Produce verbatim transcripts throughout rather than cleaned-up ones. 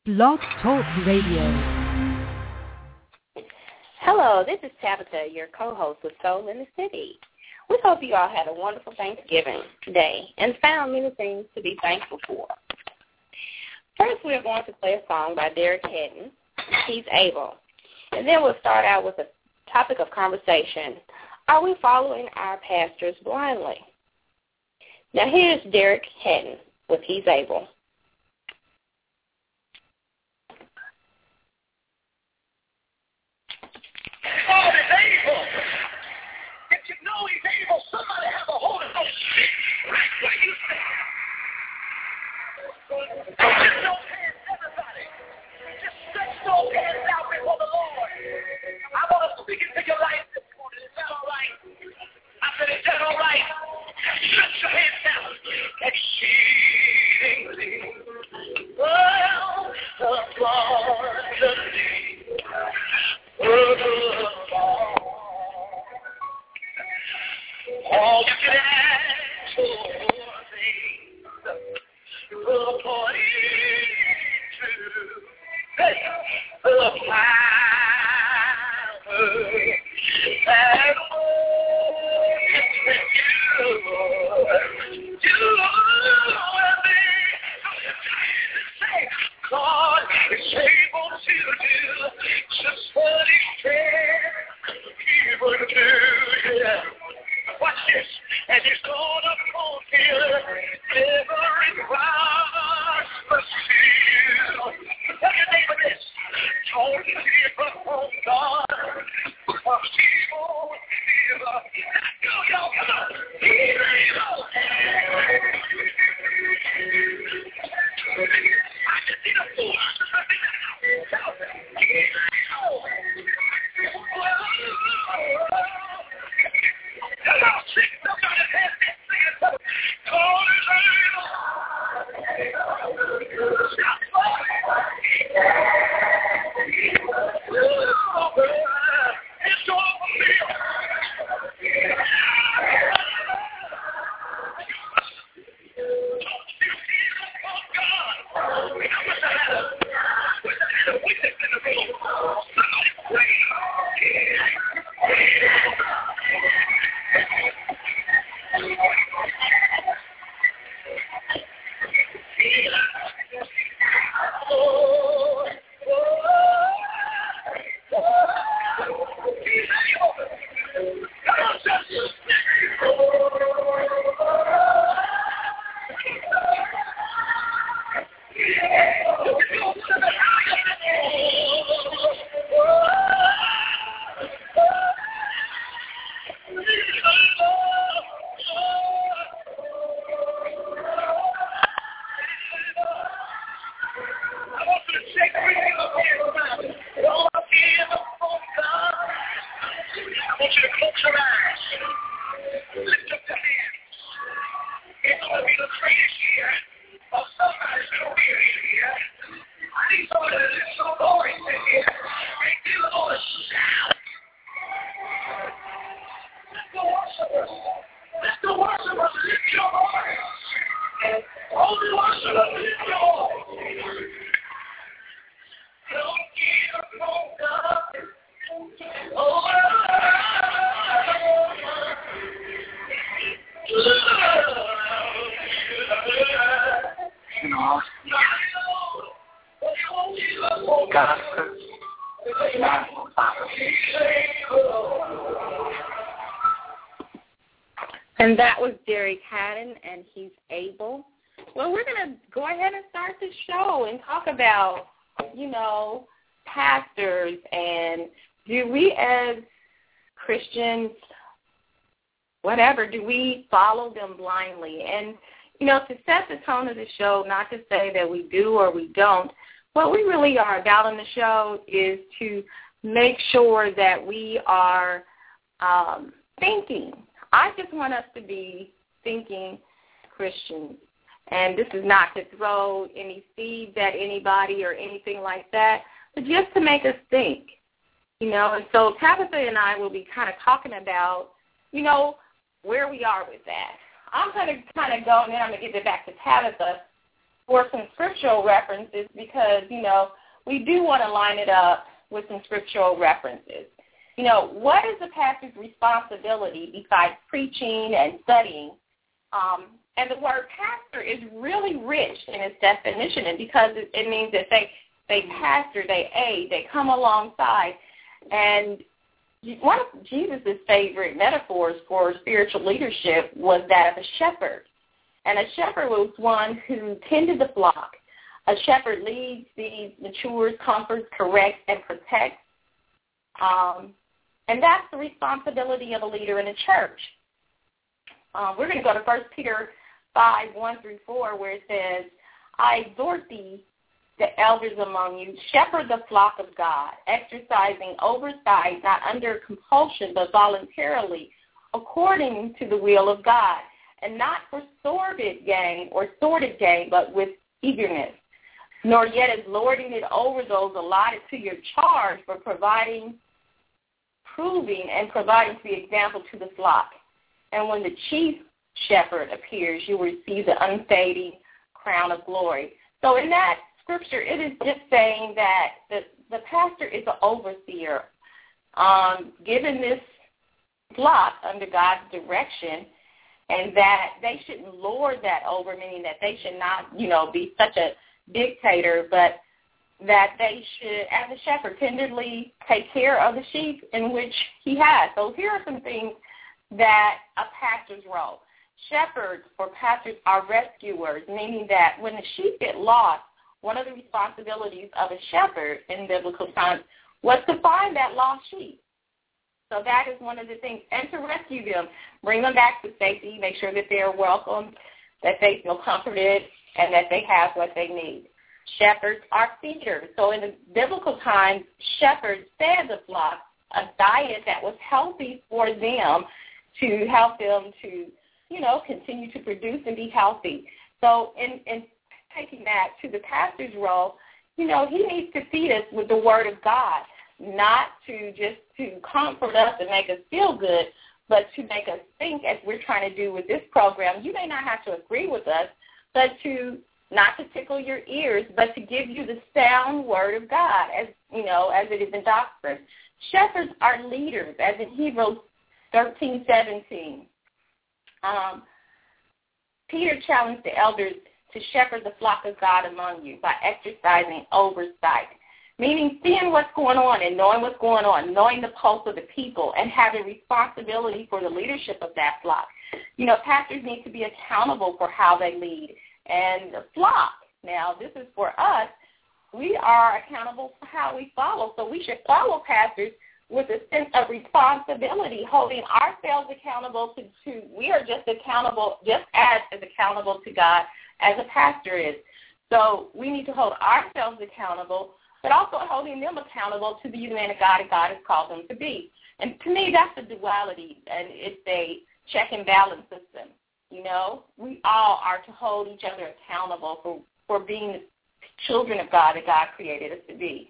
Blog Talk Radio. Hello, this is Tabitha, your co-host with Soul in the City. We hope you all had a wonderful Thanksgiving today and found many things to be thankful for. First, we're going to play a song by Derek Hedden, He's Able. And then we'll start out with a topic of conversation. Are we following our pastors blindly? Now here's Derek Hedden with He's Able. God is able. If you know He's able, somebody have a hold of those feet right where you stand. Just those hands, everybody. Just stretch those hands out before the Lord. I want to speak into your life this morning. Is that all right? I said, is that all right? Stretch your hands out. Exceedingly well abundantly. All you can ask for things according to the power that works in you. You and me. Say, God is able to do just what He said He would do. Yeah. Watch this. And He's gonna fulfill every promise to you. Tell your neighbor this. Don't give up on God. Because He won't give up. Let's go, y'all. Come on. He's able. I just need a fool. And that was Derek Haddon, and He's Able. Well, we're going to go ahead and start the show and talk about, you know, pastors, and do we as Christians, whatever, do we follow them blindly? And, you know, to set the tone of the show, not to say that we do or we don't, what we really are about on the show is to make sure that we are um, thinking. I just want us to be thinking Christians. And this is not to throw any seeds at anybody or anything like that, but just to make us think, you know. And so Tabitha and I will be kind of talking about, you know, where we are with that. I'm going to kind of go, and then I'm going to give it back to Tabitha for some scriptural references because, you know, we do want to line it up with some scriptural references. You know, what is the pastor's responsibility besides preaching and studying? Um, and the word pastor is really rich in its definition, and because it, it means that they, they pastor, they aid, they come alongside. And one of Jesus' favorite metaphors for spiritual leadership was that of a shepherd. And a shepherd was one who tended the flock. A shepherd leads, feeds, matures, comforts, corrects, and protects. Um, and that's the responsibility of a leader in a church. Uh, we're going to go to First Peter five, one through four, where it says, I exhort thee, the elders among you, shepherd the flock of God, exercising oversight, not under compulsion, but voluntarily, according to the will of God, and not for sordid gain or sordid gain, but with eagerness, nor yet as lording it over those allotted to your charge, but providing, proving, and providing the example to the flock. And when the chief shepherd appears, you will receive the unfading crown of glory. So in that scripture, it is just saying that the, the pastor is an overseer, um, given this flock under God's direction, and that they shouldn't lord that over, meaning that they should not, you know, be such a dictator, but that they should, as a shepherd, tenderly take care of the sheep in which he has. So here are some things that a pastor's role. Shepherds or pastors are rescuers, meaning that when the sheep get lost, one of the responsibilities of a shepherd in biblical times was to find that lost sheep. So that is one of the things, and to rescue them, bring them back to safety, make sure that they're welcome, that they feel comforted, and that they have what they need. Shepherds are feeders. So in the biblical times, shepherds fed the flock a diet that was healthy for them to help them to, you know, continue to produce and be healthy. So in, in taking that to the pastor's role, you know, he needs to feed us with the word of God, not to just to comfort us and make us feel good, but to make us think, as we're trying to do with this program. You may not have to agree with us, but to not to tickle your ears, but to give you the sound word of God, as you know, as it is in doctrine. Shepherds are leaders, as in Hebrews thirteen seventeen. Um, Peter challenged the elders to shepherd the flock of God among you by exercising oversight, meaning seeing what's going on and knowing what's going on, knowing the pulse of the people, and having responsibility for the leadership of that flock. You know, pastors need to be accountable for how they lead. And the flock, now this is for us, we are accountable for how we follow. So we should follow pastors with a sense of responsibility, holding ourselves accountable to, to we are just accountable, just as, as accountable to God as a pastor is. So we need to hold ourselves accountable, but also holding them accountable to be the man of God that God has called them to be. And to me, that's the duality, and it's a check and balance system. You know, we all are to hold each other accountable for, for being the children of God that God created us to be.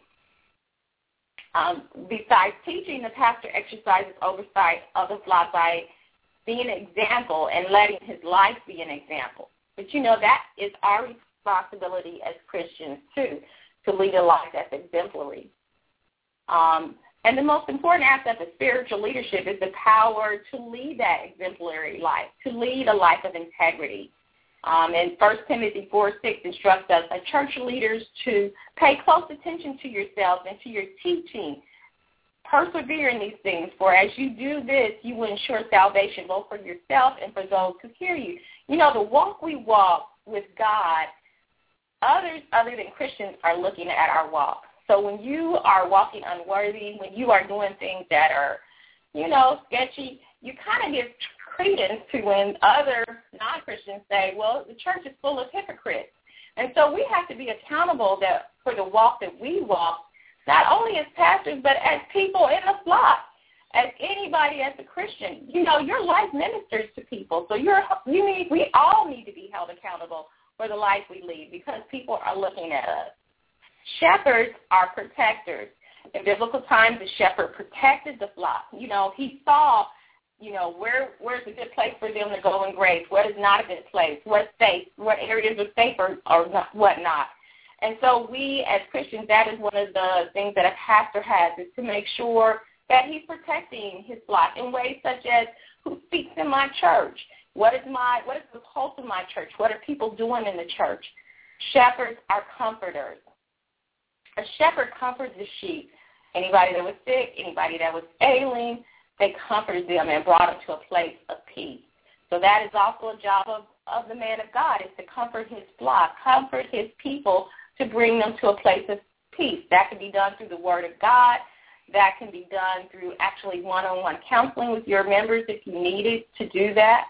Um, besides teaching, the pastor exercises oversight of the flock by being an example and letting his life be an example. But, you know, that is our responsibility as Christians, too, to lead a life that's exemplary. Um, and the most important aspect of spiritual leadership is the power to lead that exemplary life, to lead a life of integrity. Um, and First Timothy four six instructs us, as church leaders, to pay close attention to yourselves and to your teaching. Persevere in these things, for as you do this, you will ensure salvation both for yourself and for those who hear you. You know, the walk we walk with God, others other than Christians are looking at our walk. So when you are walking unworthy, when you are doing things that are, you know, sketchy, you kind of give credence to when other non-Christians say, well, the church is full of hypocrites. And so we have to be accountable that for the walk that we walk, not only as pastors, but as people in the flock, as anybody as a Christian. You know, your life ministers to people. So you're, you need, we all need to be held accountable for the life we lead because people are looking at us. Shepherds are protectors. In biblical times, the shepherd protected the flock. You know, he saw, you know, where where's a good place for them to go in grace? What is not a good place? What's safe? What areas are safe or, or not, what not? And so we, as Christians, that is one of the things that a pastor has, is to make sure that he's protecting his flock in ways such as who speaks in my church? What is my what is the pulse of my church? What are people doing in the church? Shepherds are comforters. A shepherd comforts the sheep. Anybody that was sick, anybody that was ailing, they comforted them and brought them to a place of peace. So that is also a job of, of the man of God, is to comfort his flock, comfort his people, to bring them to a place of peace. That can be done through the Word of God. That can be done through actually one-on-one counseling with your members if you needed to do that.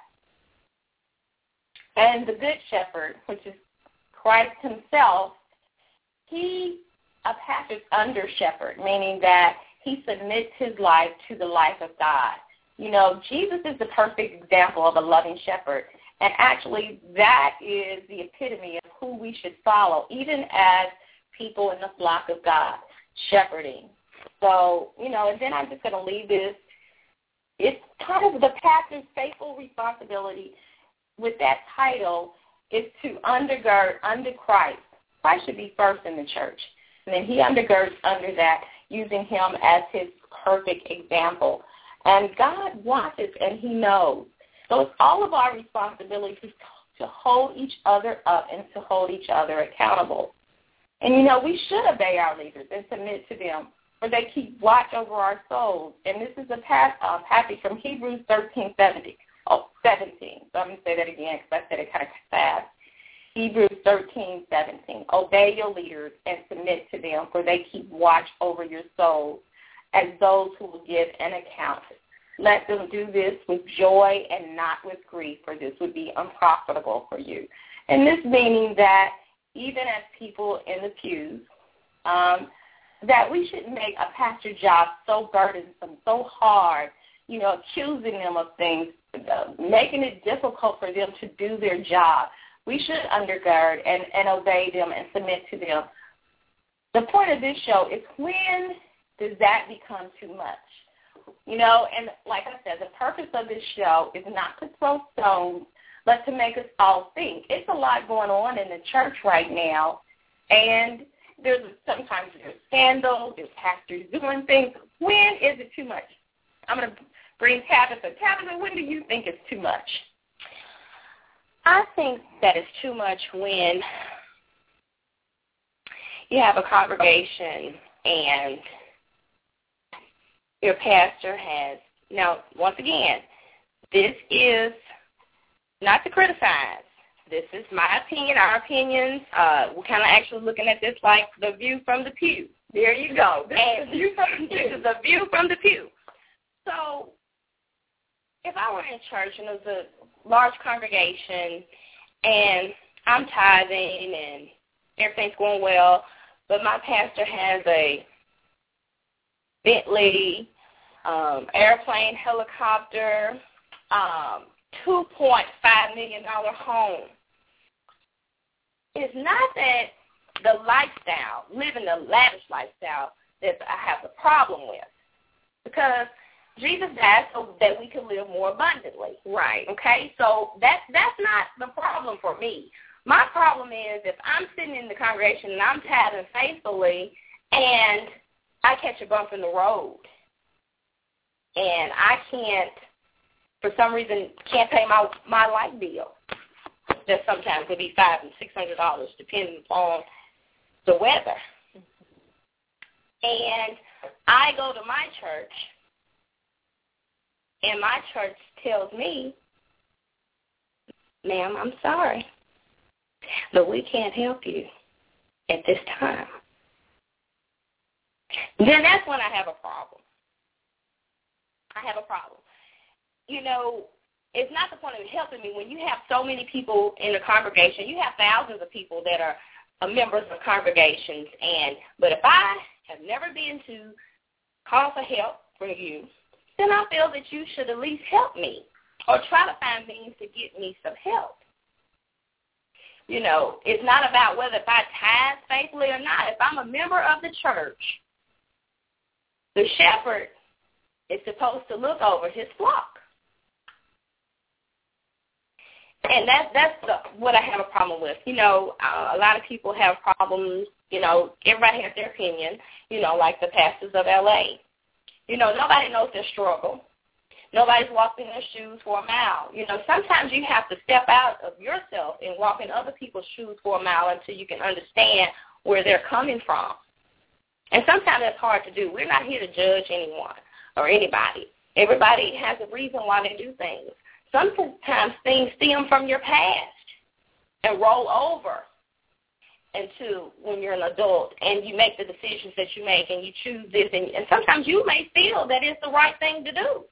And the Good Shepherd, which is Christ himself, he, a pastor's under shepherd, meaning that he submits his life to the life of God. You know, Jesus is the perfect example of a loving shepherd. And actually, that is the epitome of who we should follow, even as people in the flock of God, shepherding. So, you know, and then I'm just going to leave this. It's kind of the pastor's faithful responsibility with that title is to undergird under Christ. Christ should be first in the church. And then he undergirds under that, using him as his perfect example. And God wants it, and he knows. So it's all of our responsibility to, to hold each other up and to hold each other accountable. And, you know, we should obey our leaders and submit to them, for they keep watch over our souls. And this is a pass, uh, passage from Hebrews thirteen seventy. Oh, seventeen. So I'm going to say that again because I said it kind of fast. Hebrews thirteen seventeen. Obey your leaders and submit to them, for they keep watch over your souls as those who will give an account. Let them do this with joy and not with grief, for this would be unprofitable for you. And this meaning that even as people in the pews, um, that we shouldn't make a pastor's job so burdensome, so hard, you know, accusing them of things, uh, making it difficult for them to do their job. We should undergird and, and obey them and submit to them. The point of this show is, when does that become too much? You know, and like I said, the purpose of this show is not to throw stones, but to make us all think. It's a lot going on in the church right now, and there's sometimes there's scandals, there's pastors doing things. When is it too much? I'm going to bring Tabitha. Tabitha, when do you think it's too much? I think that it's too much when you have a congregation and your pastor has, now, once again, this is not to criticize. This is my opinion, our opinions. Uh, we're kind of actually looking at this like the view from the pew. There you go. This and is the view from the pew. This is the view from the pew. So if I were in church and it was a large congregation and I'm tithing and everything's going well, but my pastor has a Bentley, um, airplane, helicopter, um, two point five million dollars home. It's not that the lifestyle, living a lavish lifestyle, that I have a problem with. Because Jesus died so that we could live more abundantly. Right. Okay? So that, that's not the problem for me. My problem is if I'm sitting in the congregation and I'm tithing faithfully and I catch a bump in the road and I can't, for some reason, can't pay my my light bill. That sometimes could be five and six hundred dollars, depending upon the weather. And I go to my church, and my church tells me, "Ma'am, I'm sorry, but we can't help you at this time." Then that's when I have a problem. I have a problem. You know, it's not the point of helping me when you have so many people in a congregation. You have thousands of people that are uh, members of congregations, and but if I have never been to call for help from you, then I feel that you should at least help me or try to find means to get me some help. You know, it's not about whether if I tithe faithfully or not. If I'm a member of the church, the shepherd is supposed to look over his flock. And that, that's the, what I have a problem with. You know, uh, a lot of people have problems. You know, everybody has their opinion, you know, like the pastors of L A. You know, nobody knows their struggle. Nobody's walked in their shoes for a mile. You know, sometimes you have to step out of yourself and walk in other people's shoes for a mile until you can understand where they're coming from. And sometimes that's hard to do. We're not here to judge anyone or anybody. Everybody has a reason why they do things. Sometimes things stem from your past and roll over into when you're an adult and you make the decisions that you make and you choose this. And, and sometimes you may feel that it's the right thing to do.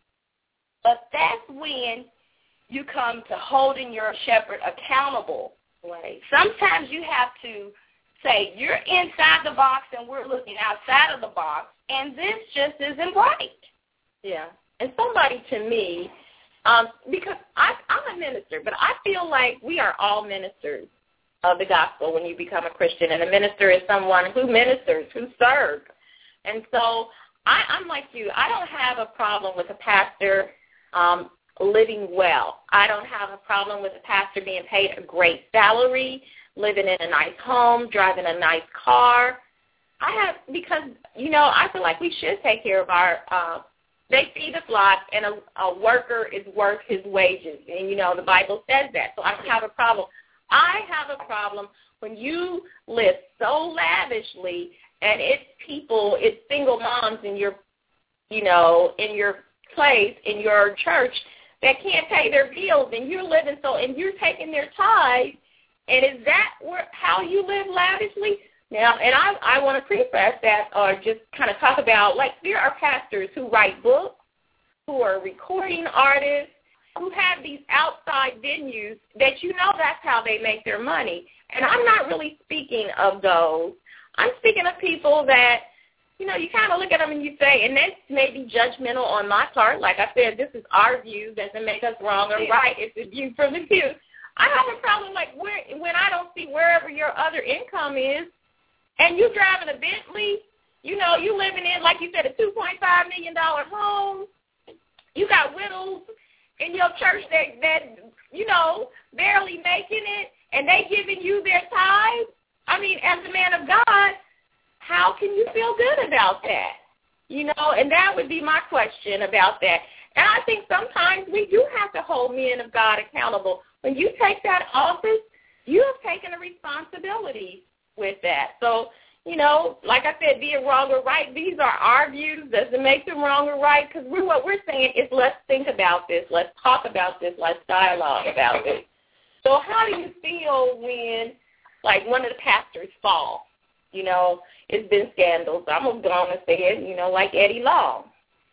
But that's when you come to holding your shepherd accountable. Right. Sometimes you have to say, you're inside the box and we're looking outside of the box, and this just isn't right. Yeah. And somebody to me, um, because I, I'm a minister, but I feel like we are all ministers of the gospel when you become a Christian, and a minister is someone who ministers, who serves. And so I, I'm like you. I don't have a problem with a pastor um, living well. I don't have a problem with a pastor being paid a great salary, living in a nice home, driving a nice car. I have, because, you know, I feel like we should take care of our, uh, they feed the flock, and a, a worker is worth his wages. And, you know, the Bible says that. So I don't have a problem. I have a problem when you live so lavishly, and it's people, it's single moms in your, you know, in your place, in your church, that can't pay their bills, and you're living so, and you're taking their tithe. And is that where, how you live lavishly? Now, and I, I want to preface that or just kind of talk about, like, there are pastors who write books, who are recording artists, who have these outside venues that you know that's how they make their money. And I'm not really speaking of those. I'm speaking of people that, you know, you kind of look at them and you say, and this may be judgmental on my part. Like I said, this is our view. Doesn't make us wrong or right. It's a view from the pew. I have a problem, like, where, when I don't see wherever your other income is, and you driving a Bentley, you know, you living in, like you said, a two point five million dollars home. You got widows in your church that, that, you know, barely making it, and they giving you their tithe. I mean, as a man of God, how can you feel good about that? You know, and that would be my question about that. And I think sometimes we do have to hold men of God accountable. When you take that office, you have taken a responsibility with that. So, you know, like I said, be it wrong or right, these are our views. Doesn't make them wrong or right, because we're, what we're saying is let's think about this, let's talk about this, let's dialogue about this. So how do you feel when, like, one of the pastors fall? You know, it's been scandals. I'm going to go on and say it, you know, like Eddie Long.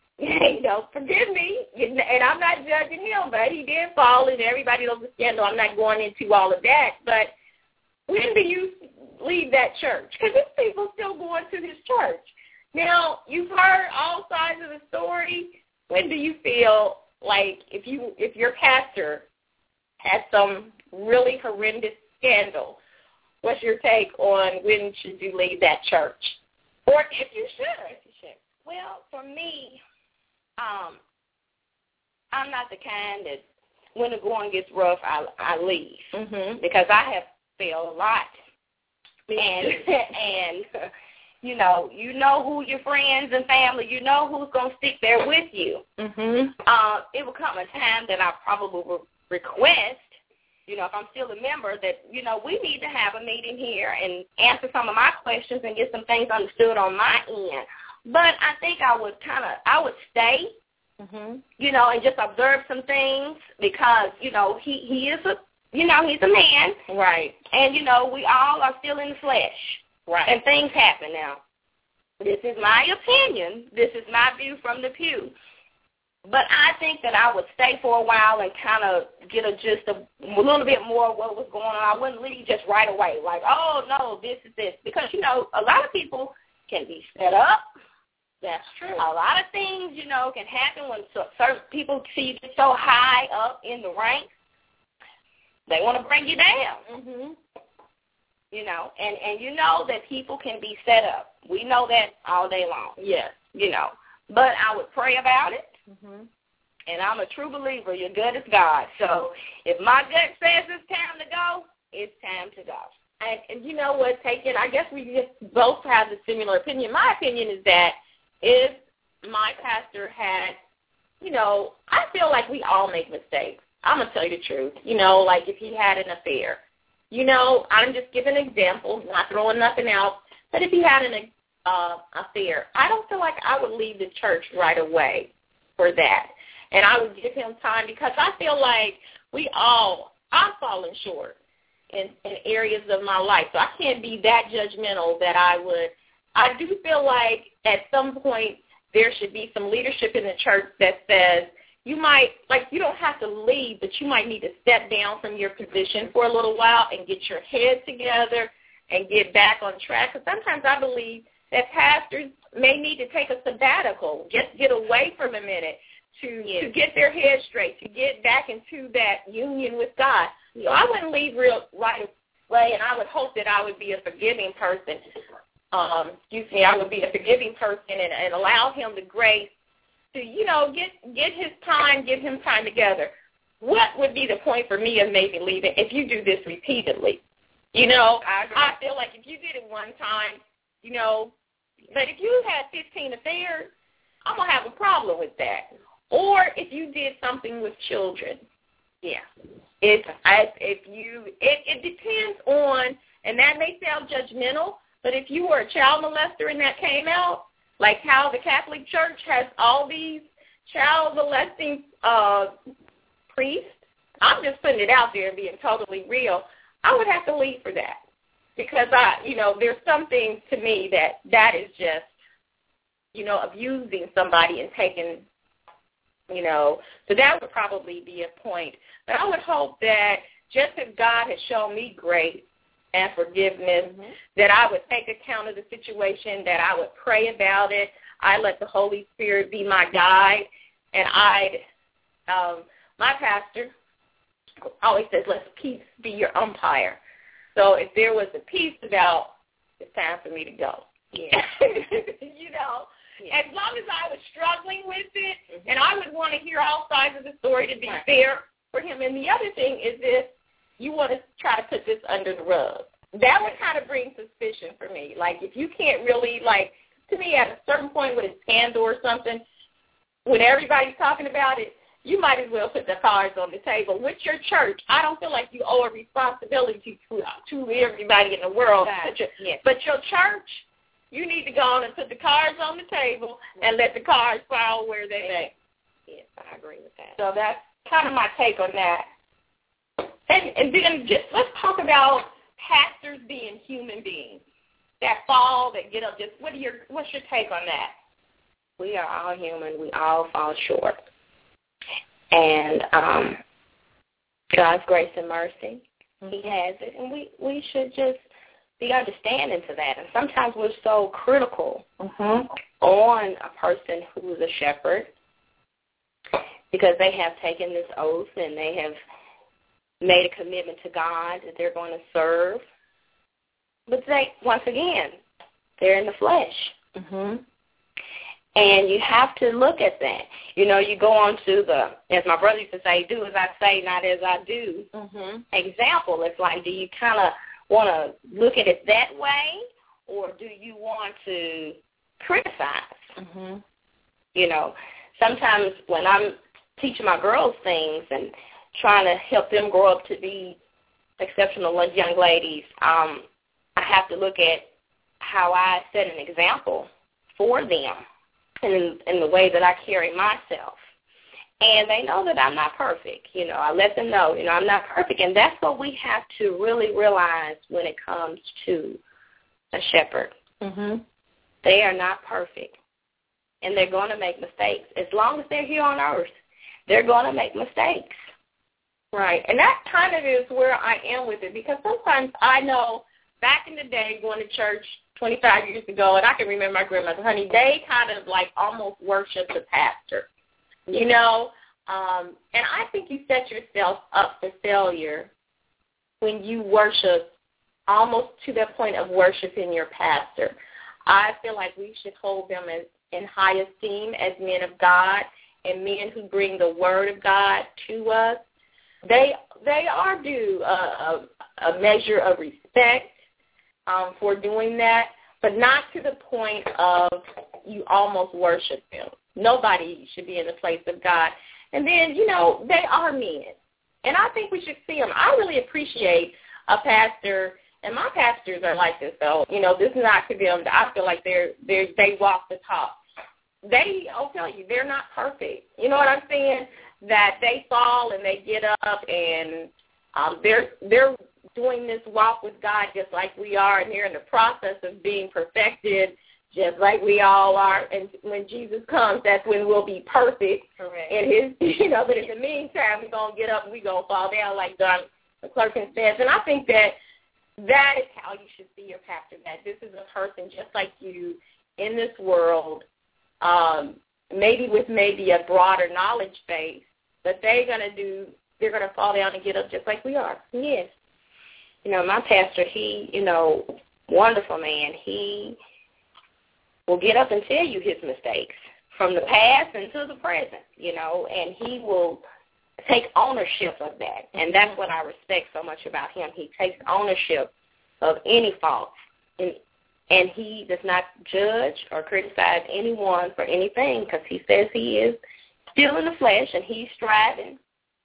You know, forgive me, and I'm not judging him, but he did fall, and everybody knows the scandal. I'm not going into all of that, but when do you leave that church? Because there's people still going to his church. Now, you've heard all sides of the story. When do you feel like if you if your pastor has some really horrendous scandal, what's your take on when should you leave that church? Or if you should? If you should. Well, for me, um, I'm not the kind that when the going gets rough, I, I leave. Mm-hmm. Because I have failed a lot. And, and you know, you know who your friends and family, you know who's going to stick there with you. Mm-hmm. Uh, it will come a time that I probably will request, you know, if I'm still a member, that, you know, we need to have a meeting here and answer some of my questions and get some things understood on my end. But I think I would kind of, I would stay, mm-hmm. you know, and just observe some things because, you know, he, he is a, you know, he's a man. Right. And, you know, we all are still in the flesh. Right. And things happen now. This is my opinion. This is my view from the pew. But I think that I would stay for a while and kind of get a just a, a little bit more of what was going on. I wouldn't leave just right away, like, oh, no, this is this. Because, you know, a lot of people can be set up. That's true. A lot of things, you know, can happen when so, certain people see you get so high up in the ranks. They want to bring you down. Mm-hmm. You know, and, and you know that people can be set up. We know that all day long. Yes. You know. But I would pray about it. Mm-hmm. And I'm a true believer. Your gut is God. So if my gut says it's time to go, it's time to go. And, and you know what, Taken, I guess we just both have a similar opinion. My opinion is that if my pastor had, you know, I feel like we all make mistakes. I'm going to tell you the truth. You know, like if he had an affair. You know, I'm just giving examples, not throwing nothing out. But if he had an uh, affair, I don't feel like I would leave the church right away for that. And I would give him time because I feel like we all, I've fallen short in, in areas of my life. So I can't be that judgmental that I would. I do feel like at some point there should be some leadership in the church that says you might, like you don't have to leave, but you might need to step down from your position for a little while and get your head together and get back on track. Because sometimes I believe that pastors may need to take a sabbatical, just get away for a minute. To, yes. to get their head straight, to get back into that union with God. So I wouldn't leave real right away, and I would hope that I would be a forgiving person. Um, excuse me, I would be a forgiving person and, and allow him the grace to, you know, get get his time, give him time together. What would be the point for me of maybe leaving if you do this repeatedly? You know, I, I feel like if you did it one time, you know, but if you had fifteen affairs, I'm going to have a problem with that. Or if you did something with children, yeah. If I, if you, it, it depends on, and that may sound judgmental, but if you were a child molester and that came out, like how the Catholic Church has all these child molesting uh, priests, I'm just putting it out there and being totally real. I would have to leave for that because I, you know, there's some things to me that that is just, you know, abusing somebody and taking. You know, so that would probably be a point. But I would hope that just as God has shown me grace and forgiveness, mm-hmm. that I would take account of the situation, that I would pray about it. I let the Holy Spirit be my guide. And I'd, um, my pastor always says, let peace be your umpire. So if there was a peace about, it's time for me to go. Yeah. you know. Yeah. As long as I was struggling with it, mm-hmm. and I would want to hear all sides of the story to be right. fair for him. And the other thing is if you want to try to put this under the rug. That would kind of bring suspicion for me. Like, if you can't really, like, to me, at a certain point with a scandal or something, when everybody's talking about it, you might as well put the cards on the table. With your church, I don't feel like you owe a responsibility to, to everybody in the world. But your, yes. but your church, you need to go on and put the cards on the table and let the cards fall where they may. Yes, I agree with that. So that's kind of my take on that. And, and then just let's talk about pastors being human beings that fall, that get up. Just what are your what's your take on that? We are all human. We all fall short, and um, God's grace and mercy, mm-hmm. He has it, and we we should just be understanding to that. And sometimes we're so critical mm-hmm. on a person who is a shepherd because they have taken this oath and they have made a commitment to God that they're going to serve. But they, once again, they're in the flesh. Mm-hmm. And you have to look at that. You know, you go on to the, as my brother used to say, do as I say, not as I do. Mm-hmm. Example, it's like, do you kind of want to look at it that way, or do you want to criticize? Mm-hmm. You know, sometimes when I'm teaching my girls things and trying to help them grow up to be exceptional young ladies, um, I have to look at how I set an example for them in, in the way that I carry myself. And they know that I'm not perfect. You know, I let them know, you know, I'm not perfect. And that's what we have to really realize when it comes to a shepherd. Mm-hmm. They are not perfect. And they're going to make mistakes. As long as they're here on earth, they're going to make mistakes. Right. And that kind of is where I am with it, because sometimes I know back in the day going to church twenty-five years ago, and I can remember my grandmother, honey, they kind of like almost worshiped the pastor, you know. Um, and I think you set yourself up for failure when you worship almost to the point of worshiping your pastor. I feel like we should hold them as, in high esteem as men of God and men who bring the word of God to us, they they are due a, a, a measure of respect um, for doing that, but not to the point of you almost worship them. Nobody should be in the place of God. And then, you know, they are men. And I think we should see them. I really appreciate a pastor, and my pastors are like this, though. You know, this is not to them. I feel like they're, they're, they walk the talk. They, I'll tell you, they're not perfect. You know what I'm saying? That they fall and they get up, and um, they're they're doing this walk with God just like we are, and they're in the process of being perfected just like we all are. And when Jesus comes, that's when we'll be perfect. Correct. In his, you know, but in the meantime, we're going to get up and we're going to fall down like Don McClurkin says. And I think that that is how you should see your pastor, that this is a person just like you in this world, um, maybe with maybe a broader knowledge base, but they're going to do, they're going to fall down and get up just like we are. Yes. You know, my pastor, he, you know, wonderful man, he will get up and tell you his mistakes from the past and to the present, you know, and he will take ownership of that. And that's what I respect so much about him. He takes ownership of any faults, and, and he does not judge or criticize anyone for anything, because he says he is still in the flesh and he's striving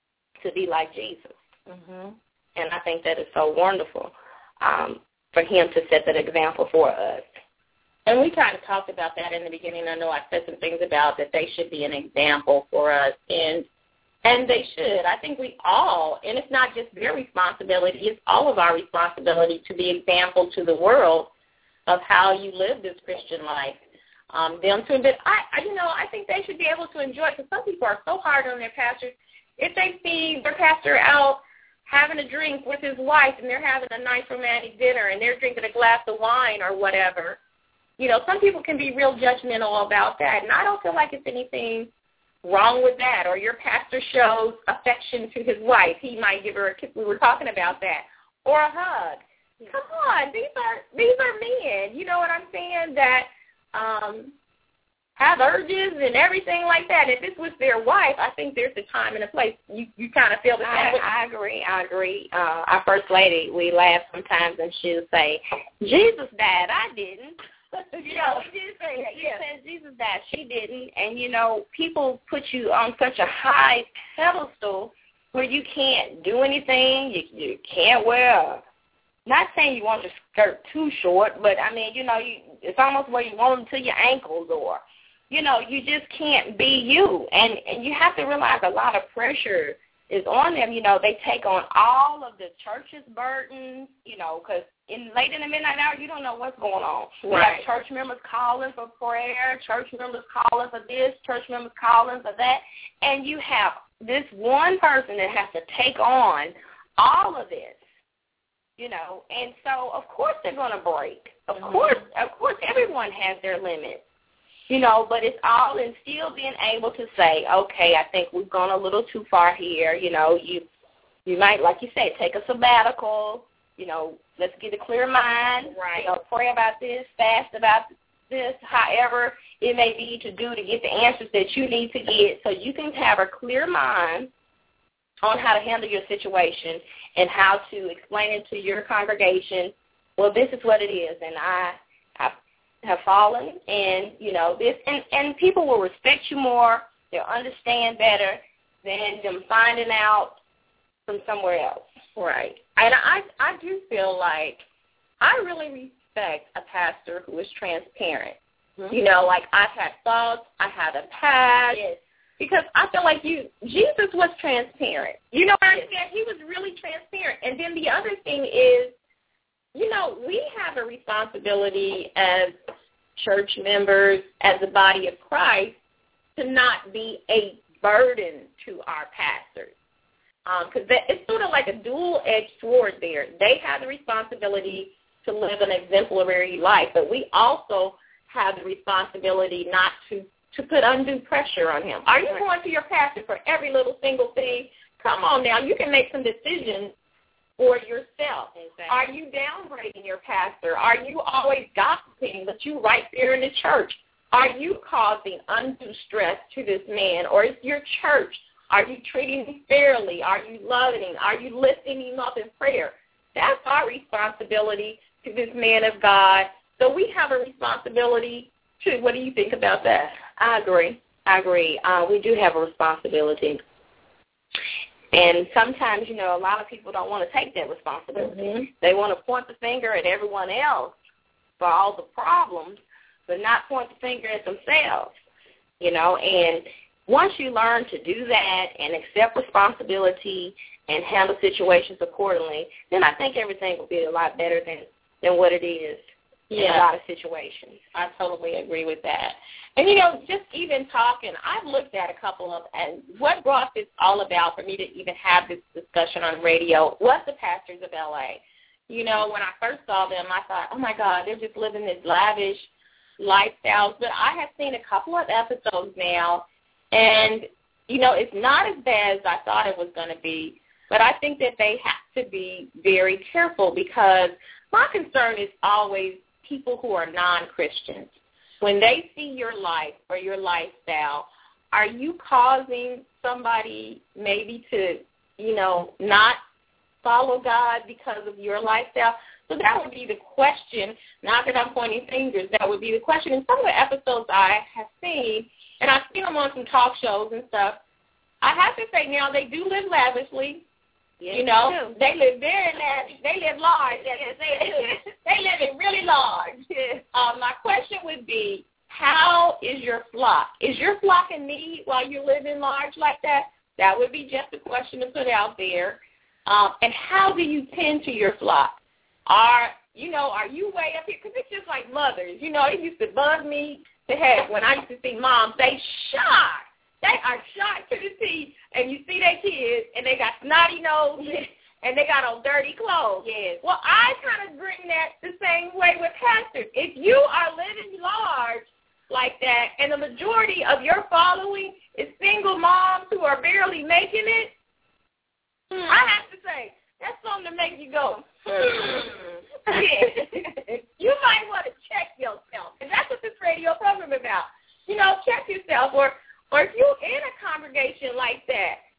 to be like Jesus. Mm-hmm. And I think that is so wonderful um, for him to set that example for us. And we kind of talked about that in the beginning. I know I said some things about that they should be an example for us, and and they should. I think we all, and it's not just their responsibility, it's all of our responsibility to be example to the world of how you live this Christian life. Um, them to, but I, I, you know, I think they should be able to enjoy it, because some people are so hard on their pastors. If they see their pastor out having a drink with his wife and they're having a nice romantic dinner and they're drinking a glass of wine or whatever, you know, some people can be real judgmental about that, and I don't feel like it's anything wrong with that. Or your pastor shows affection to his wife. He might give her a kiss. We were talking about that. Or a hug. Come on, these are these are men. You know what I'm saying? That um, have urges and everything like that. If this was their wife, I think there's a time and a place. You you kind of feel the same. I, I agree. I agree. Uh, our first lady, we laugh sometimes, and she'll say, "Jesus died. I didn't." You know, we did say that. You said Jesus died. She didn't. And, you know, people put you on such a high pedestal where you can't do anything. You, you can't wear, not saying you want your skirt too short, but, I mean, you know, you, it's almost where you want them to your ankles, or, you know, you just can't be you. And, and you have to realize a lot of pressure is on them. You know, they take on all of the church's burdens, you know, because in late in the midnight hour, you don't know what's going on. Right. You have church members calling for prayer, church members calling for this, church members calling for that, and you have this one person that has to take on all of this, you know, and so of course they're going to break. Of Mm-hmm. course, of course, everyone has their limits. You know, but it's all in still being able to say, okay, I think we've gone a little too far here. You know, you you might, like you said, take a sabbatical. You know, let's get a clear mind. Right. You know, pray about this, fast about this, however it may be to do to get the answers that you need to get, so you can have a clear mind on how to handle your situation and how to explain it to your congregation. Well, this is what it is, and I, I have fallen, and, you know, this, and, and people will respect you more. They'll understand better than them finding out from somewhere else. Right. And I, I do feel like I really respect a pastor who is transparent. Mm-hmm. You know, like I've had thoughts, I had a past. Yes. Because I feel like you, Jesus was transparent. You know what I'm Yes. saying? He was really transparent. And then the other thing is, you know, we have a responsibility as church members, as the body of Christ, to not be a burden to our pastors. Because um, it's sort of like a dual-edged sword there. They have the responsibility to live an exemplary life, but we also have the responsibility not to, to put undue pressure on him. Are you going to your pastor for every little single thing? Come on now, you can make some decisions for yourself. Exactly. Are you downgrading your pastor? Are you always gossiping, but you right there in the church? Are you causing undue stress to this man, or is your church? Are you treating him fairly? Are you loving him? Are you lifting him up in prayer? That's our responsibility to this man of God. So we have a responsibility too. What do you think about that? I agree. I agree. Uh, we do have a responsibility. And sometimes, you know, a lot of people don't want to take that responsibility. Mm-hmm. They want to point the finger at everyone else for all the problems, but not point the finger at themselves, you know. And once you learn to do that and accept responsibility and handle situations accordingly, then I think everything will be a lot better than, than what it is yeah. in a lot of situations. I totally agree with that. And, you know, just even talking, I've looked at a couple of, and what brought this all about for me to even have this discussion on radio was the pastors of L A. You know, when I first saw them, I thought, oh, my God, they're just living this lavish lifestyles. But I have seen a couple of episodes now, and, you know, it's not as bad as I thought it was going to be. But I think that they have to be very careful, because my concern is always people who are non-Christians. When they see your life or your lifestyle, are you causing somebody maybe to, you know, not follow God because of your lifestyle? So that would be the question. Not that I'm pointing fingers. That would be the question. In some of the episodes I have seen, and I've seen them on some talk shows and stuff, I have to say now they do live lavishly. Yes, you know, they, they live very lavish. They live large. Yes, they do. They live it really large. Yes. Um, my question would be, how is your flock? Is your flock in need while you're living large like that? That would be just a question to put out there. Um, and how do you tend to your flock? Are, you know, are you way up here? Because it's just like mothers. You know, it used to bug me to heck when I used to see moms. They shy. They are shocked to the teeth, and you see their kids, and they got snotty noses, and they got on dirty clothes. Yes. Well, I kind of bring that the same way with pastors. If you are living large like that, and the majority of your following is single moms who are barely making it, hmm. I have to say, that's something to make you go, hmm. Yeah. You might want to check yourself, and that's what this radio program is about. You know, check yourself, or Or if you're in a congregation like that,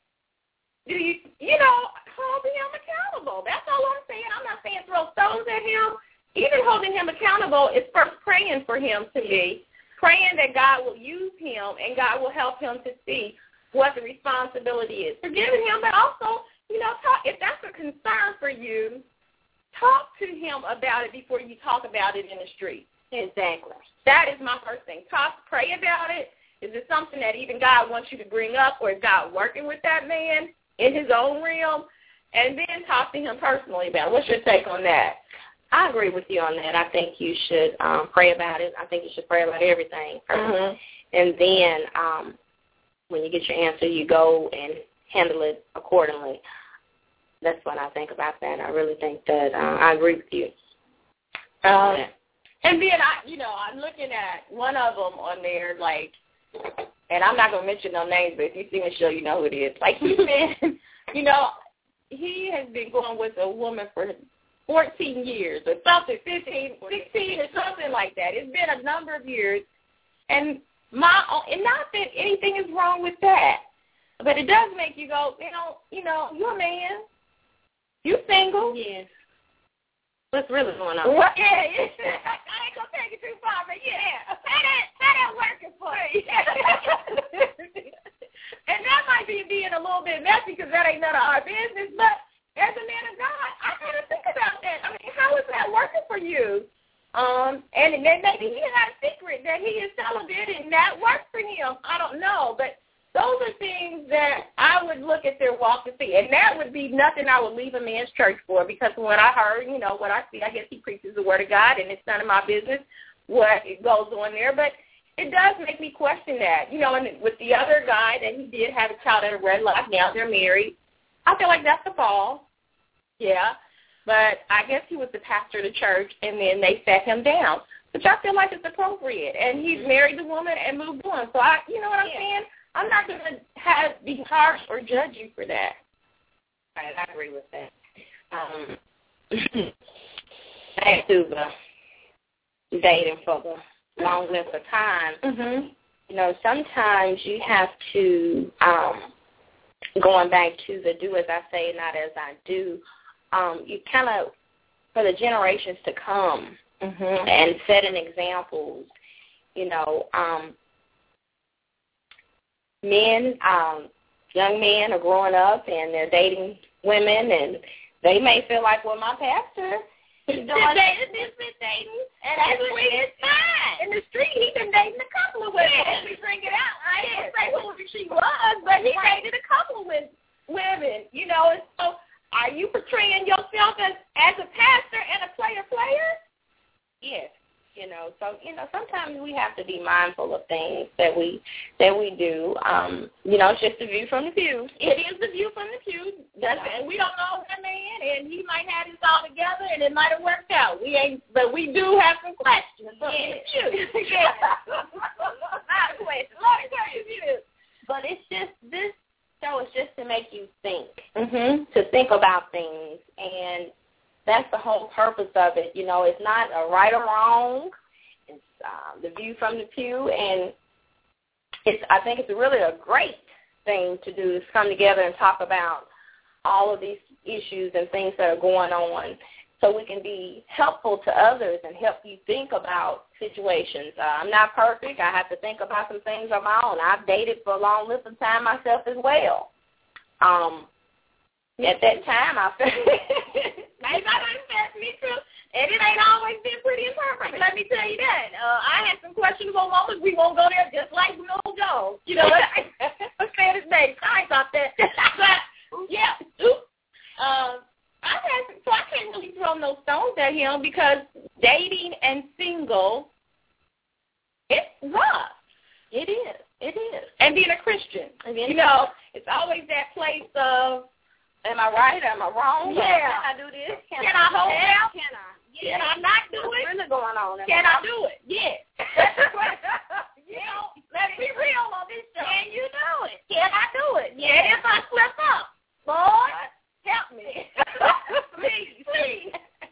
do you, you know, hold him accountable. That's all I'm saying. I'm not saying throw stones at him. Even holding him accountable is first praying for him to be, praying that God will use him and God will help him to see what the responsibility is. Forgiving him, but also, you know, talk, if that's a concern for you, talk to him about it before you talk about it in the street. Exactly. That is my first thing. Talk, pray about it. Is it something that even God wants you to bring up, or is God working with that man in his own realm? And then talk to him personally about it. What's your take on that? I agree with you on that. I think you should um, pray about it. I think you should pray about everything first. Mm-hmm. And then um, when you get your answer, you go and handle it accordingly. That's what I think about that. I really think that uh, I agree with you. Um, and then, I, you know, I'm looking at one of them on there, like, and I'm not going to mention no names, but if you see the show, you know who it is. Like, he's been, you know, he has been going with a woman for fourteen years or something, fifteen, sixteen or something like that. It's been a number of years. And my, and not that anything is wrong with that, but it does make you go, you know, you know, you're a man. You single. Yes. What's really going on? What? Yeah, yeah. I ain't going to take it too far, but yeah. How that, how that working for you? And that might be being a little bit messy because that ain't none of our business, but as a man of God, I got to think about that. I mean, how is that working for you? Um, and then maybe he has a secret that he is celibate and that works for him. I don't know, but those are things that I would look at their walk to see. And that would be nothing I would leave a man's church for, because when I heard, you know, what I see, I guess he preaches the word of God, and it's none of my business what goes on there. But it does make me question that. You know, and with the other guy that he did have a child at a red light, now they're married. I feel like that's a fall. Yeah. But I guess he was the pastor of the church, and then they sat him down. Which I feel like it's appropriate. And he's married the woman and moved on. So, I, you know what I'm yeah. saying? I'm not going to have be harsh or judge you for that. Right, I agree with that. Um, back to the dating for the long length of time, mm-hmm. you know, sometimes you have to, um, going back to the do as I say, not as I do, um, you kind of, for the generations to come, mm-hmm. and setting examples, you know, um, men, um, young men are growing up and they're dating women, and they may feel like, well, my pastor is doing this, this, this dating, and that's what it's fine. In the street, he's been dating a couple of women. Yeah. We bring it out. I didn't say who she was, but he dated a couple of women, you know. And so are you portraying yourself as, as a pastor and a player player? Yes. You know, so, you know, sometimes we have to be mindful of things that we that we do. Um, you know, it's just the view from the pew. It is the view from the pew. That's it. And we don't know that man, and he might have this all together, and it might have worked out. We ain't, but we do have some questions. Yeah. yeah. Not a question. Lord, you. But it's just, this show is just to make you think, mm-hmm. to think about things, and that's the whole purpose of it. You know, it's not a right or wrong. It's uh, the view from the pew, and it's. I think it's really a great thing to do is come together and talk about all of these issues and things that are going on, so we can be helpful to others and help you think about situations. Uh, I'm not perfect. I have to think about some things on my own. I've dated for a long length of time myself as well. Um, at that time, I felt maybe I done me too, and it ain't always been pretty and perfect. Let me tell you that. Uh, I had some questionable moments. We won't go there, just like Will Jones. You know, I'm saying his name. I ain't thought that. But yeah, um, I had some, so I can't really throw no stones at him because dating and single, it's rough. It is. It is. And being a Christian, being you know, it's always that place of, am I right? Am I wrong? Yeah. Can I do this? Can, can I, I hold out? Can I? Yeah. Can I not do What's it? What's really going on? Am can I, I do it? Yeah. You know, let's be real on this show. Can you do it? Can I do it? Yeah. And if I slip up, Lord, help me. please, please.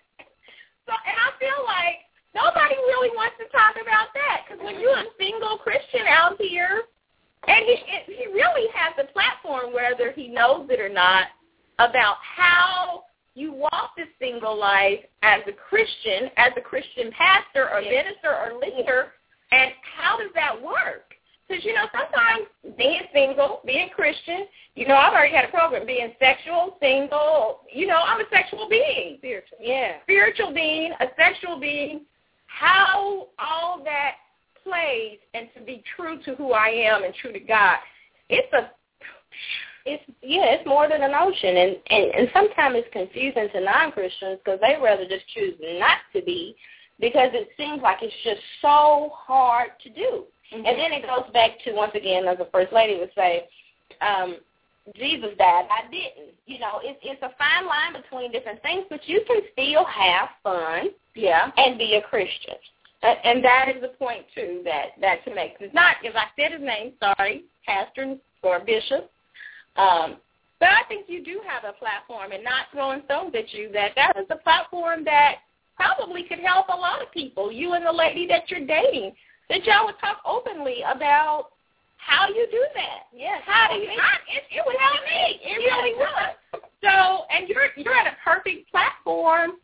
So, and I feel like nobody really wants to talk about that because when you're a single Christian out here, and he he really has a platform, whether he knows it or not, about how you walk the single life as a Christian, as a Christian pastor or yes. minister or leader, and how does that work? Because, you know, sometimes being single, being Christian, you know, I've already had a program, being sexual, single, you know, I'm a sexual being. Spiritual, yeah. Spiritual being, a sexual being, how all that plays and to be true to who I am and true to God, it's a It's yeah, it's more than an ocean, and, and, and sometimes it's confusing to non-Christians because they rather just choose not to be because it seems like it's just so hard to do. Mm-hmm. And then it goes back to, once again, as the First Lady would say, um, Jesus died, I didn't. You know, it's it's a fine line between different things, but you can still have fun, yeah, and be a Christian. And, and that is the point too that that to make. It's not, as I said his name, sorry, pastor or bishop. Um, but I think you do have a platform, and not throwing stones at you, that that is a platform that probably could help a lot of people, you and the lady that you're dating, that y'all would talk openly about how you do that. Yes. How do you, I, it, it would help me. It yes. really would. So, and you're, you're at a perfect platform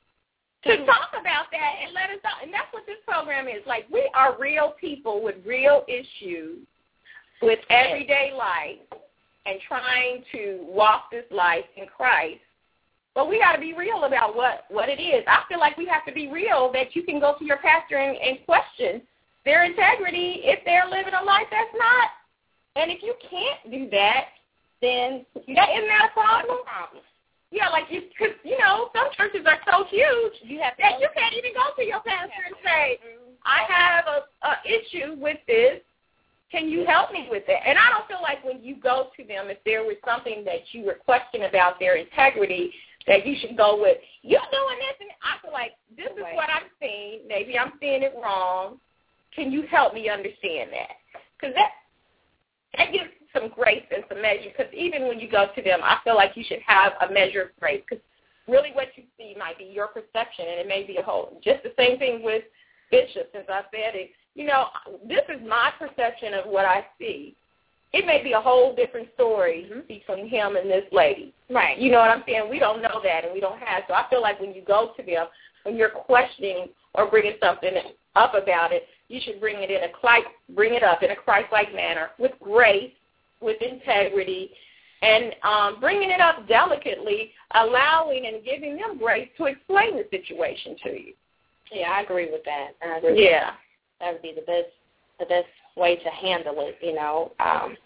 to talk about that and let us know. And that's what this program is. Like, we are real people with real issues with everyday life, and trying to walk this life in Christ. But we got to be real about what, what it is. I feel like we have to be real that you can go to your pastor and, and question their integrity if they're living a life that's not. And if you can't do that, then that isn't that a problem? problem. Yeah, like you, cause, you know, some churches are so huge you have to that you can't even go to your pastor and say, I have a, a issue with this. Can you help me with that? And I don't feel like when you go to them, if there was something that you were questioning about their integrity, that you should go with, you're doing this, and I feel like this is what I'm seeing. Maybe I'm seeing it wrong. Can you help me understand that? Because that, that gives some grace and some measure, because even when you go to them, I feel like you should have a measure of grace, because really what you see might be your perception, and it may be a whole. Just the same thing with Bishop, since I said it, you know, this is my perception of what I see. It may be a whole different story mm-hmm. between him and this lady. Right. You know what I'm saying? We don't know that, and we don't have. So I feel like when you go to them, when you're questioning or bringing something up about it, you should bring it in a bring it up in a Christ-like manner, with grace, with integrity, and um, bringing it up delicately, allowing and giving them grace to explain the situation to you. Yeah, I agree with that. I agree yeah, with that. That would be the best, the best way to handle it. You know, um,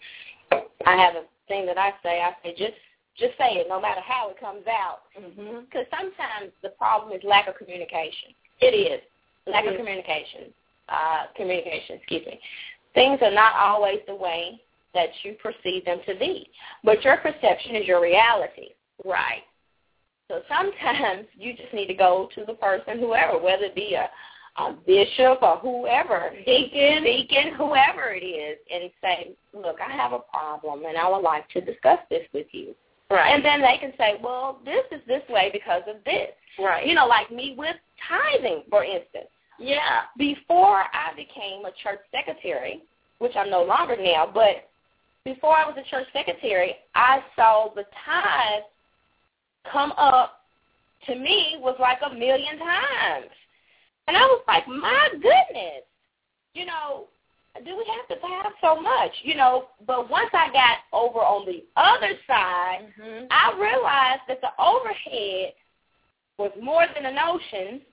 I have a thing that I say. I say just, just say it, no matter how it comes out. Because mm-hmm. sometimes the problem is lack of communication. It is lack mm-hmm. of communication. Uh, communication, excuse me. Things are not always the way that you perceive them to be, but your perception is your reality. Right. So sometimes you just need to go to the person, whoever, whether it be a, a bishop or whoever, deacon, deacon, whoever it is, and say, look, I have a problem, and I would like to discuss this with you. Right. And then they can say, well, this is this way because of this. Right. You know, like me with tithing, for instance. Yeah. Before I became a church secretary, which I'm no longer now, but before I was a church secretary, I saw the tithe come up to me was like a million times. And I was like, my goodness, you know, do we have to have so much? You know, but once I got over on the other side, mm-hmm. I realized that the overhead was more than a notion.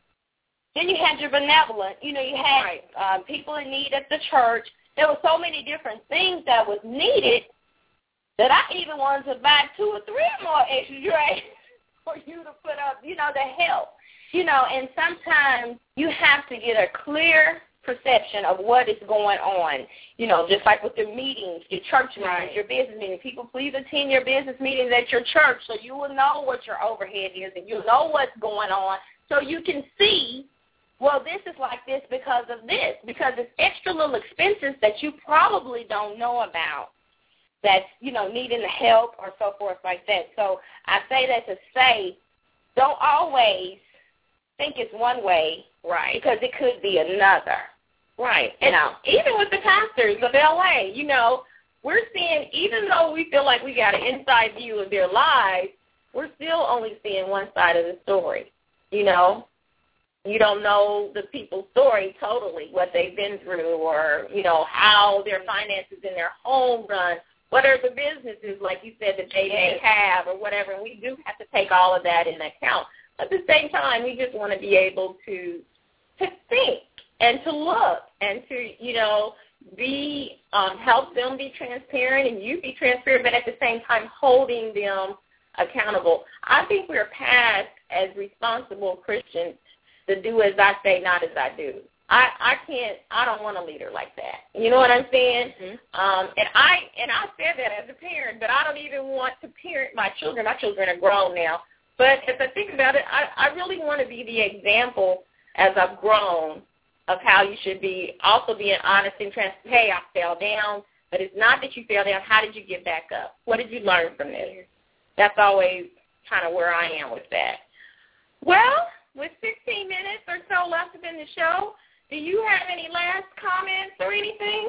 Then you had your benevolent, you know, you had right. uh, people in need at the church. There were so many different things that was needed that I even wanted to buy two or three more extras for you to put up, you know, to help. You know, and sometimes you have to get a clear perception of what is going on. You know, just like with your meetings, your church meetings, right. your business meetings. People, please attend your business meetings at your church so you will know what your overhead is and you'll know what's going on so you can see, well, this is like this because of this, because it's extra little expenses that you probably don't know about that's, you know, needing the help or so forth like that. So I say that to say don't always think it's one way, right? Because it could be another. Right. You and know. Even with the pastors of L A, you know, we're seeing, even though we feel like we got an inside view of their lives, we're still only seeing one side of the story, you know. You don't know the people's story totally, what they've been through or, you know, how their finances in their home run, what are the businesses, like you said, that they may have or whatever. And we do have to take all of that into account. At the same time, we just want to be able to to think and to look and to, you know, be um, help them be transparent and you be transparent, but at the same time holding them accountable. I think we're past, as responsible Christians, to do as I say, not as I do. I, I can't, I don't want a leader like that. You know what I'm saying? Mm-hmm. Um, and I and I said that as a parent, but I don't even want to parent my children. My children are grown now. But as I think about it, I, I really want to be the example as I've grown of how you should be, also being honest and transparent. Hey, I fell down, but it's not that you fell down. How did you get back up? What did you learn from this? That's always kind of where I am with that. Well, with sixteen minutes or so left in the show, do you have any last comments or anything?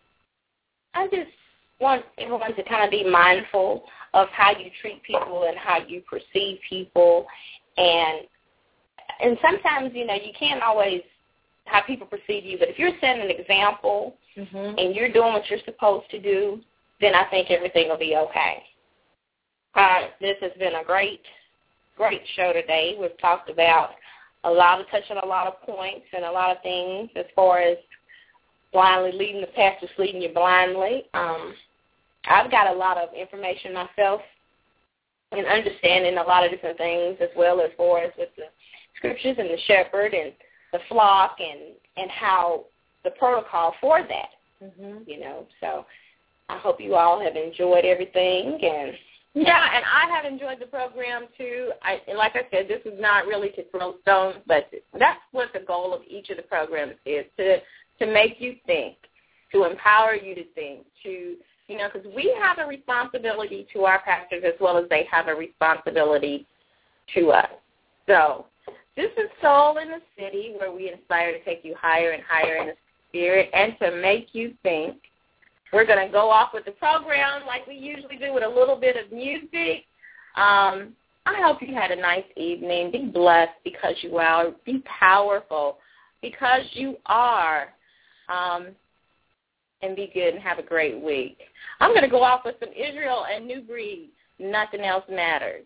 I just want everyone to kind of be mindful of how you treat people and how you perceive people. And and sometimes, you know, you can't always how people perceive you, but if you're setting an example mm-hmm. and you're doing what you're supposed to do, then I think everything will be okay. Uh, this has been a great, great show today. We've talked about a lot of, touching a lot of points and a lot of things as far as blindly leading the pastors leading you blindly. Um, I've got a lot of information myself and understanding a lot of different things as well as far as with the scriptures and the shepherd and the flock and, and how the protocol for that, mm-hmm. you know. So I hope you all have enjoyed everything. And yeah, and I have enjoyed the program, too. I, and like I said, this is not really to throw stones, but that's what the goal of each of the programs is, to to make you think, to empower you to think, to, you know, because we have a responsibility to our pastors as well as they have a responsibility to us. So This is Soul in the City, where we inspire to take you higher and higher in the spirit and to make you think. We're going to go off with the program like we usually do with a little bit of music. Um, I hope you had a nice evening. Be blessed because you are. Be powerful because you are. Um, and be good and have a great week. I'm going to go off with some Israel and New Breed. Nothing else matters.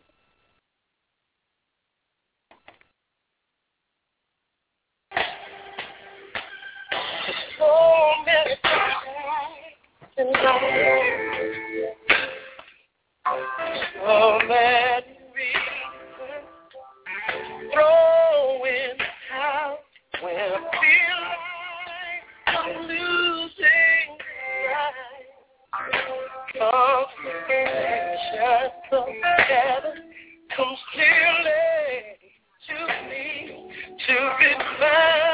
So many times in life, so many reasons throwing out when I feel like I'm losing right. Consolation from heaven comes clearly to me to be found.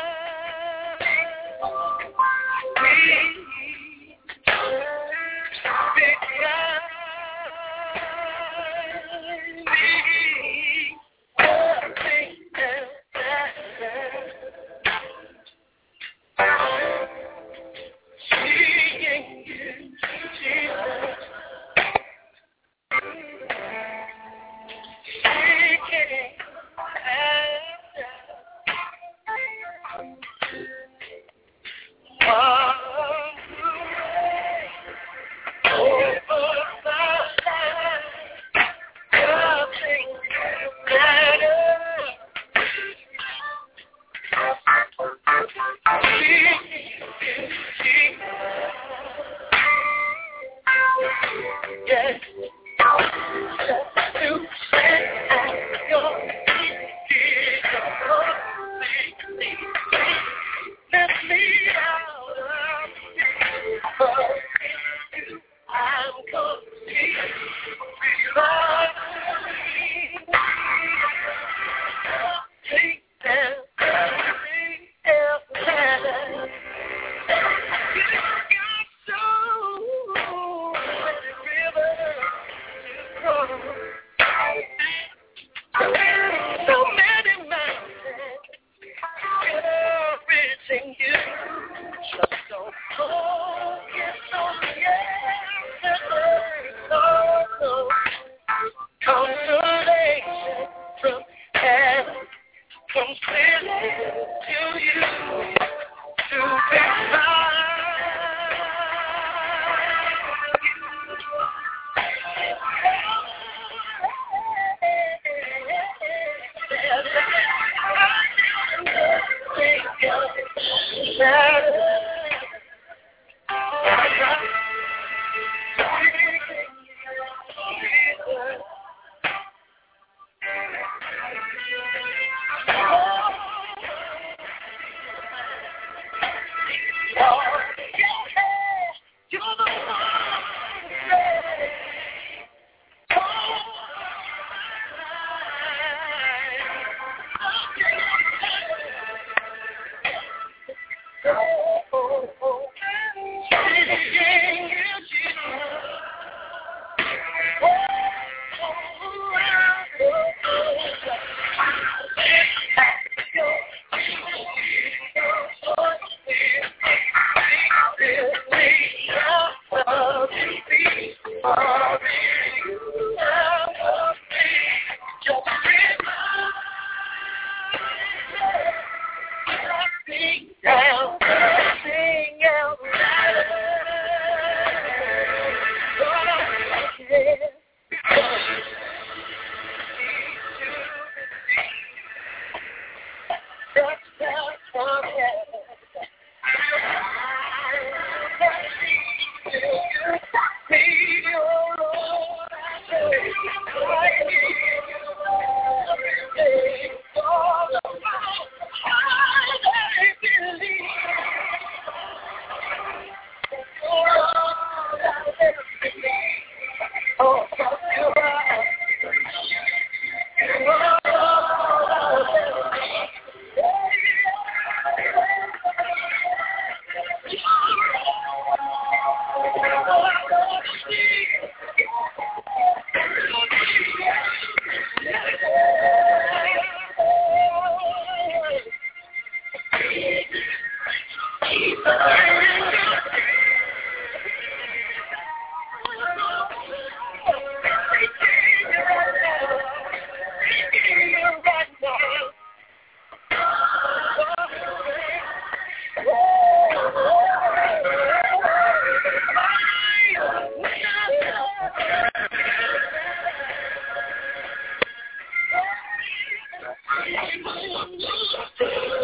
Sing Thank you.